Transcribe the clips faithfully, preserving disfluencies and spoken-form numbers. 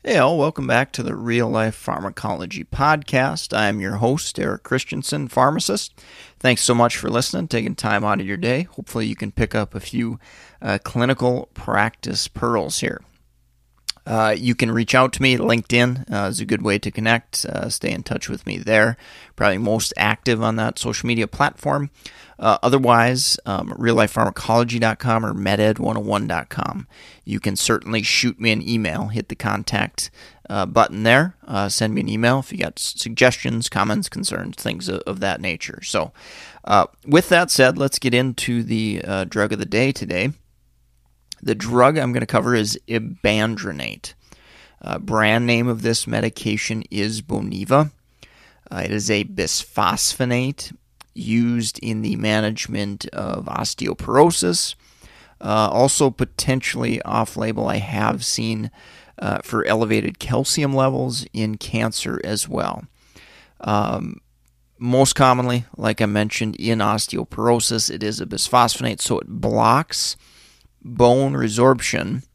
Hey all, welcome back to the Real Life Pharmacology Podcast. I am your host, Eric Christensen, pharmacist. Thanks so much for listening, taking time out of your day. Hopefully you can pick up a few uh, clinical practice pearls here. Uh, you can reach out to me. LinkedIn uh, is a good way to connect. Uh, stay in touch with me there. Probably most active on that social media platform. Uh, otherwise, um, real life pharmacology dot com or meded one oh one dot com. You can certainly shoot me an email. Hit the contact uh, button there. Uh, send me an email if you got suggestions, comments, concerns, things of, of that nature. So uh, with that said, let's get into the uh, drug of the day today. The drug I'm going to cover is ibandronate. Uh, brand name of this medication is Boniva. Uh, it is a bisphosphonate used in the management of osteoporosis. Uh, also potentially off-label, I have seen uh, for elevated calcium levels in cancer as well. Um, most commonly, like I mentioned, in osteoporosis, it is a bisphosphonate, so it blocks bone resorption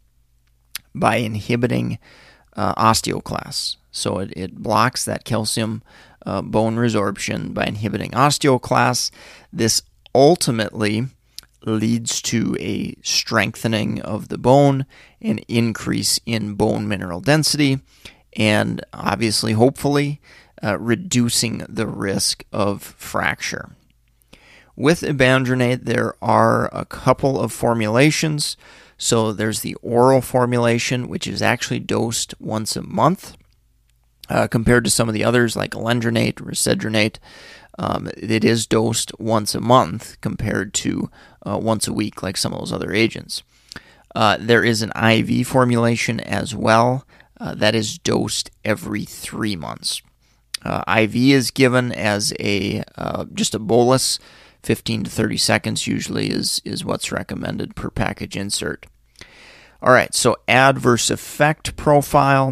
by inhibiting uh, osteoclasts. So it, it blocks that calcium uh, bone resorption by inhibiting osteoclasts. This ultimately leads to a strengthening of the bone, an increase in bone mineral density, and obviously, hopefully, uh, reducing the risk of fracture. With ibandronate, there are a couple of formulations. So there's the oral formulation, which is actually dosed once a month, uh, compared to some of the others like alendronate, risedronate. Um, it is dosed once a month compared to uh, once a week like some of those other agents. Uh, there is an I V formulation as well uh, that is dosed every three months. Uh, I V is given as a uh, just a bolus. fifteen to thirty seconds usually is, is what's recommended per package insert. All right, so adverse effect profile.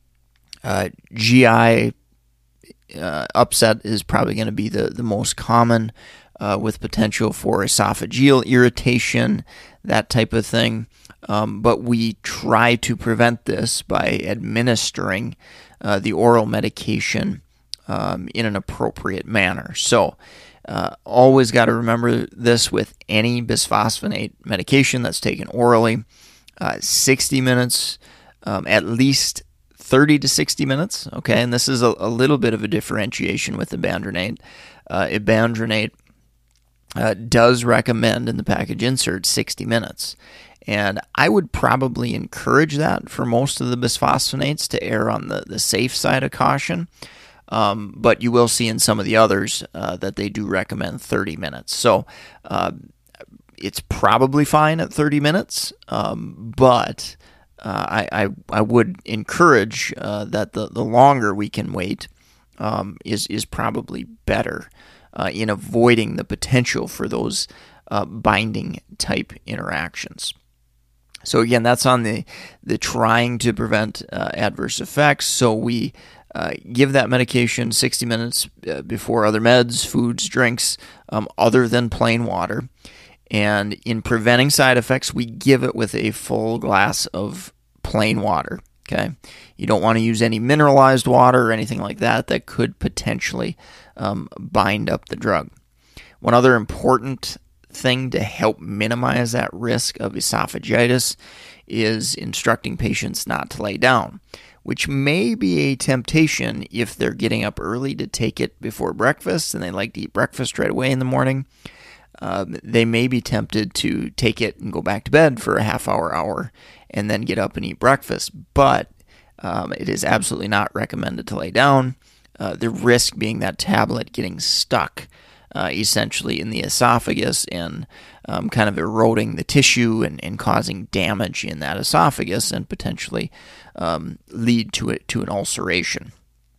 Uh, G I uh, upset is probably going to be the, the most common uh, with potential for esophageal irritation, that type of thing. Um, but we try to prevent this by administering uh, the oral medication um, in an appropriate manner. So, Uh, always got to remember this with any bisphosphonate medication that's taken orally. Uh, sixty minutes, um, at least thirty to sixty minutes, okay? And this is a, a little bit of a differentiation with ibandronate. Uh, ibandronate uh, does recommend in the package insert sixty minutes. And I would probably encourage that for most of the bisphosphonates to err on the, the safe side of caution. Um, but you will see in some of the others uh, that they do recommend thirty minutes. So uh, it's probably fine at thirty minutes, um, but uh, I, I I would encourage uh, that the, the longer we can wait um, is, is probably better uh, in avoiding the potential for those uh, binding type interactions. So again, that's on the, the trying to prevent uh, adverse effects. So we Uh, give that medication sixty minutes uh, before other meds, foods, drinks, um, other than plain water. And in preventing side effects, we give it with a full glass of plain water. Okay, you don't want to use any mineralized water or anything like that that could potentially um, bind up the drug. One other important thing to help minimize that risk of esophagitis is instructing patients not to lay down, which may be a temptation if they're getting up early to take it before breakfast and they like to eat breakfast right away in the morning. Um, they may be tempted to take it and go back to bed for a half hour, hour, and then get up and eat breakfast. But um, it is absolutely not recommended to lay down. Uh, the risk being that tablet getting stuck uh, essentially in the esophagus and um, kind of eroding the tissue and, and causing damage in that esophagus and potentially um, lead to it to an ulceration.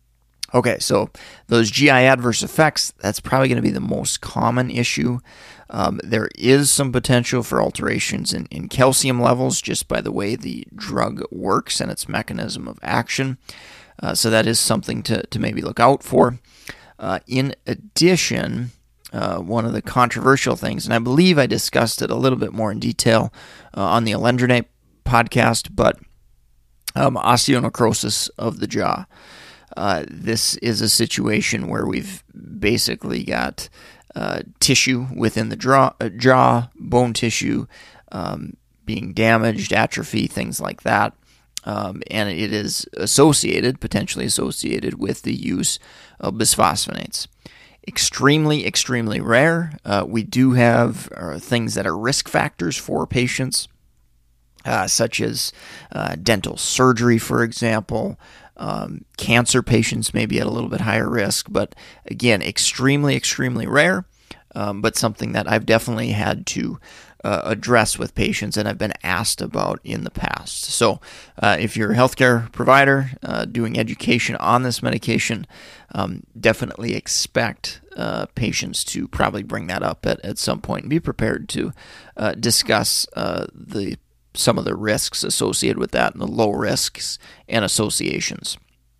Okay, so those G I adverse effects, that's probably going to be the most common issue. Um, there is some potential for alterations in, in calcium levels just by the way the drug works and its mechanism of action. Uh, so that is something to, to maybe look out for. Uh, in addition, uh, one of the controversial things, and I believe I discussed it a little bit more in detail uh, on the alendronate podcast, but Um, osteonecrosis of the jaw. Uh, this is a situation where we've basically got uh, tissue within the jaw, uh, jaw bone tissue um, being damaged, atrophy, things like that. Um, and it is associated, potentially associated with the use of bisphosphonates. Extremely, extremely rare. Uh, we do have uh, things that are risk factors for patients, uh, such as uh, dental surgery, for example. Um, cancer patients may be at a little bit higher risk, but again, extremely, extremely rare, um, but something that I've definitely had to uh, address with patients and I've been asked about in the past. So uh, if you're a healthcare provider uh, doing education on this medication, um, definitely expect uh, patients to probably bring that up at, at some point and be prepared to uh, discuss uh, the some of the risks associated with that and the low risks and associations.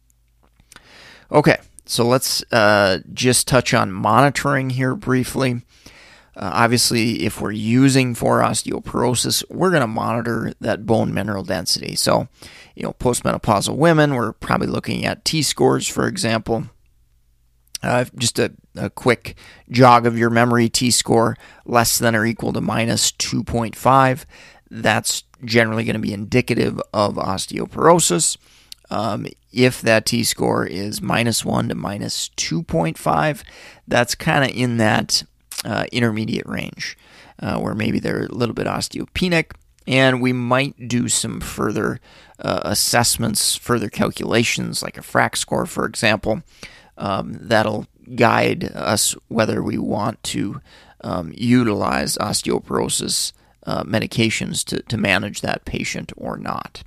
Okay, so let's uh, just touch on monitoring here briefly. Uh, obviously, if we're using for osteoporosis, we're going to monitor that bone mineral density. So, you know, postmenopausal women, we're probably looking at T-scores, for example. Uh, just a, a quick jog of your memory, T-score less than or equal to minus two point five. That's generally going to be indicative of osteoporosis. Um, if that T-score is minus one to minus two point five, that's kind of in that uh, intermediate range uh, where maybe they're a little bit osteopenic, and we might do some further uh, assessments, further calculations, like a F R A C score, for example. Um, that'll guide us whether we want to um, utilize osteoporosis Uh, medications to, to manage that patient or not.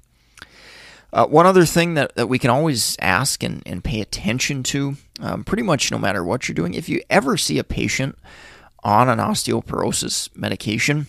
Uh, one other thing that, that we can always ask and, and pay attention to, um, pretty much no matter what you're doing, if you ever see a patient on an osteoporosis medication,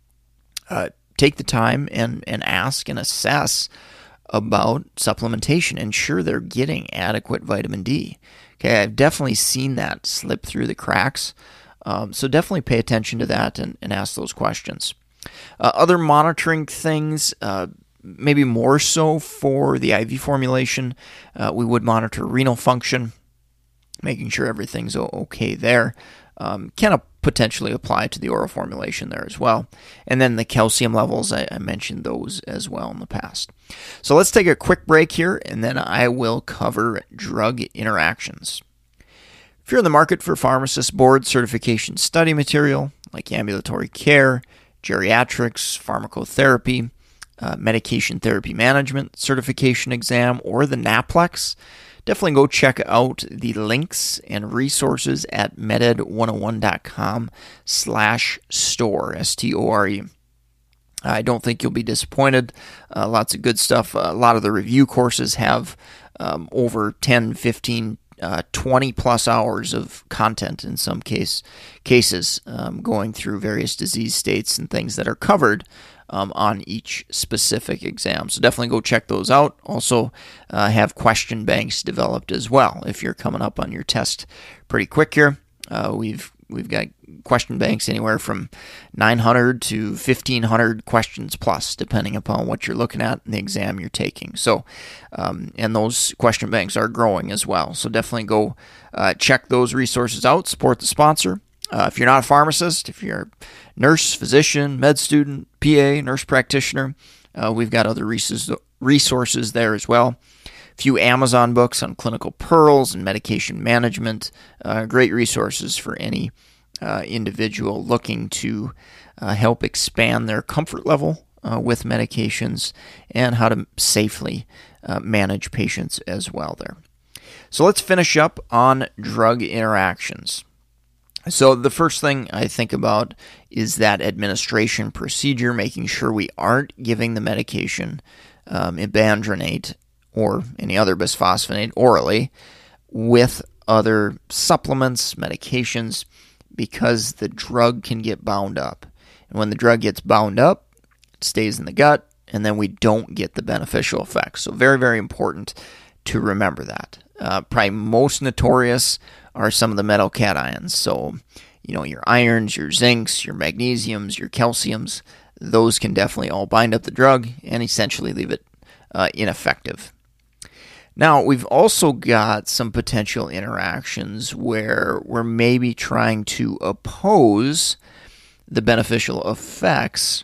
uh, take the time and, and ask and assess about supplementation. Ensure they're getting adequate vitamin D. Okay, I've definitely seen that slip through the cracks, um, so definitely pay attention to that and, and ask those questions. Uh, other monitoring things, uh, maybe more so for the I V formulation, uh, we would monitor renal function, making sure everything's okay there. Um, can potentially apply to the oral formulation there as well. And then the calcium levels, I, I mentioned those as well in the past. So let's take a quick break here, and then I will cover drug interactions. If you're in the market for pharmacist board certification study material, like ambulatory care, geriatrics, pharmacotherapy, uh, medication therapy management certification exam, or the NAPLEX, definitely go check out the links and resources at meded one oh one dot com slash store, S T O R E. I don't think you'll be disappointed. Uh, lots of good stuff. Uh, a lot of the review courses have um, over ten, fifteen, Uh, twenty plus hours of content in some case cases, um, going through various disease states and things that are covered um, on each specific exam. So definitely go check those out. Also uh, have question banks developed as well. If you're coming up on your test pretty quick here, uh, we've we've got question banks anywhere from nine hundred to fifteen hundred questions plus, depending upon what you're looking at in the exam you're taking. So, um, and those question banks are growing as well. So definitely go uh, check those resources out. Support the sponsor. Uh, if you're not a pharmacist, if you're a nurse, physician, med student, P A, nurse practitioner, uh, we've got other resources there as well. A few Amazon books on clinical pearls and medication management. Uh, great resources for any uh, individual looking to uh, help expand their comfort level uh, with medications and how to safely uh, manage patients as well there. So let's finish up on drug interactions. So the first thing I think about is that administration procedure, making sure we aren't giving the medication um, ibandronate or any other bisphosphonate orally with other supplements, medications, because the drug can get bound up. And when the drug gets bound up, it stays in the gut, and then we don't get the beneficial effects. So very, very important to remember that. Uh, probably most notorious are some of the metal cations. So, you know, your irons, your zincs, your magnesiums, your calciums, those can definitely all bind up the drug and essentially leave it uh, ineffective. Now, we've also got some potential interactions where we're maybe trying to oppose the beneficial effects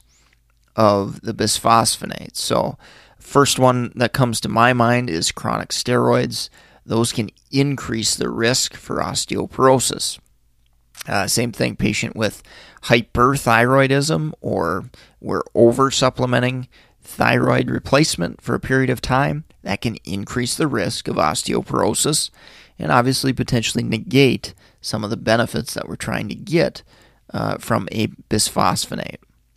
of the bisphosphonates. So, first one that comes to my mind is chronic steroids. Those can increase the risk for osteoporosis. Uh, same thing, patient with hyperthyroidism, or we're over-supplementing thyroid replacement for a period of time, that can increase the risk of osteoporosis and obviously potentially negate some of the benefits that we're trying to get uh, from a bisphosphonate.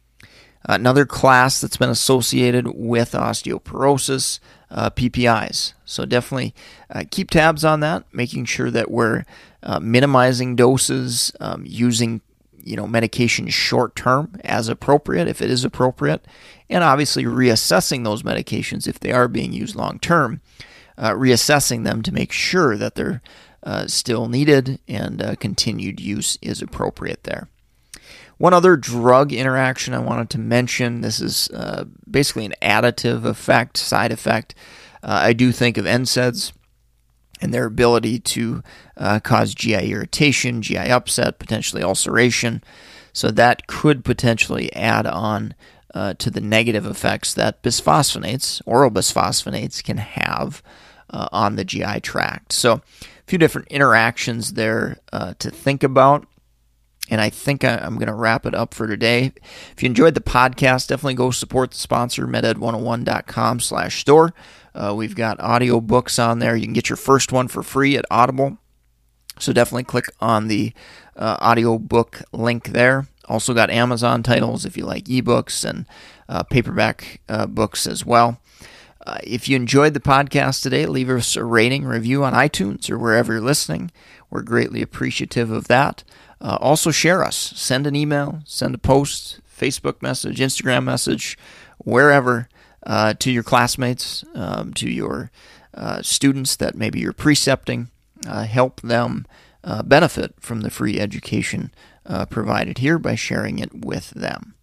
Another class that's been associated with osteoporosis, uh, P P Is. So definitely uh, keep tabs on that, making sure that we're uh, minimizing doses, um, using you know medication short term as appropriate if it is appropriate, and obviously reassessing those medications if they are being used long term, uh, reassessing them to make sure that they're uh, still needed and uh, continued use is appropriate there. One other drug interaction I wanted to mention, this is uh, basically an additive effect, side effect. Uh, I do think of N SAIDs and their ability to uh, cause G I irritation, G I upset, potentially ulceration. So that could potentially add on uh, to the negative effects that bisphosphonates, oral bisphosphonates, can have uh, on the G I tract. So a few different interactions there uh, to think about. And I think I'm going to wrap it up for today. If you enjoyed the podcast, definitely go support the sponsor, meded one oh one dot com slash store. Uh, we've got audio books on there. You can get your first one for free at Audible. So definitely click on the uh, audio book link there. Also got Amazon titles if you like ebooks, and uh, paperback uh, books as well. Uh, if you enjoyed the podcast today, leave us a rating, review on iTunes or wherever you're listening. We're greatly appreciative of that. Uh, also share us. Send an email, send a post, Facebook message, Instagram message, wherever, uh, to your classmates, um, to your uh, students that maybe you're precepting. Uh, help them uh, benefit from the free education uh, provided here by sharing it with them.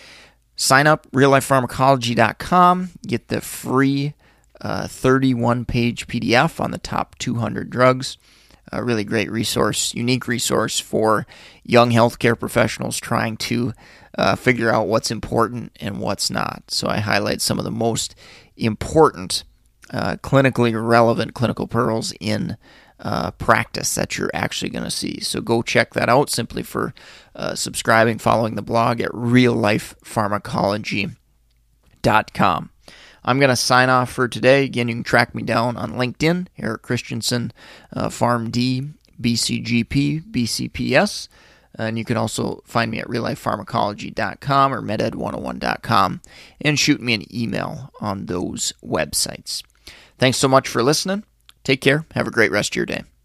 Sign up, real life pharmacology dot com. Get the free uh, thirty-one page P D F on the top two hundred drugs. A really great resource, unique resource for young healthcare professionals trying to uh, figure out what's important and what's not. So I highlight some of the most important uh, clinically relevant clinical pearls in uh, practice that you're actually going to see. So go check that out simply for uh, subscribing, following the blog at real life pharmacology dot com. I'm going to sign off for today. Again, you can track me down on LinkedIn, Eric Christensen, uh, PharmD, B C G P, B C P S. And you can also find me at real life pharmacology dot com or meded one oh one dot com and shoot me an email on those websites. Thanks so much for listening. Take care. Have a great rest of your day.